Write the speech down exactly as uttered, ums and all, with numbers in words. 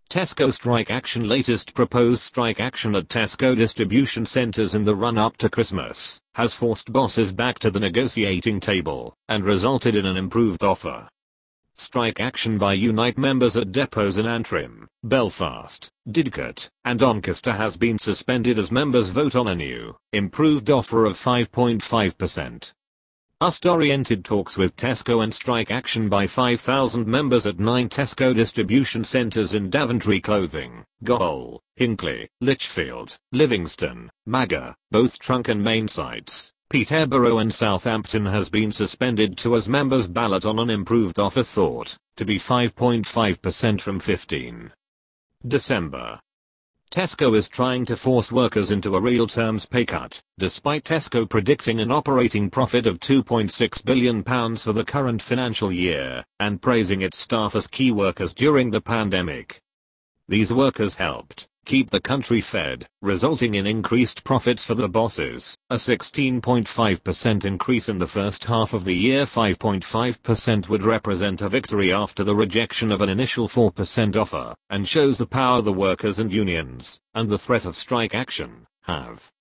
Tesco strike action. Latest proposed strike action at Tesco distribution centers in the run-up to Christmas has forced bosses back to the negotiating table and resulted in an improved offer. Strike action by Unite members at depots in Antrim, Belfast, Didcot, and Doncaster has been suspended as members vote on a new, improved offer of five point five percent. U S-oriented talks with Tesco and strike action by five thousand members at nine Tesco distribution centres in Daventry Clothing, Goal, Hinckley, Lichfield, Livingston, Magher, both trunk and main sites, Peterborough and Southampton has been suspended too as members ballot on an improved offer thought to be five point five percent from fifteen. December. Tesco is trying to force workers into a real terms pay cut, despite Tesco predicting an operating profit of two point six billion pounds for the current financial year, and praising its staff as key workers during the pandemic. These workers helped keep the country fed, resulting in increased profits for the bosses. A sixteen point five percent increase in the first half of the year. five point five percent would represent a victory after the rejection of an initial four percent offer, and shows the power the workers and unions, and the threat of strike action, have.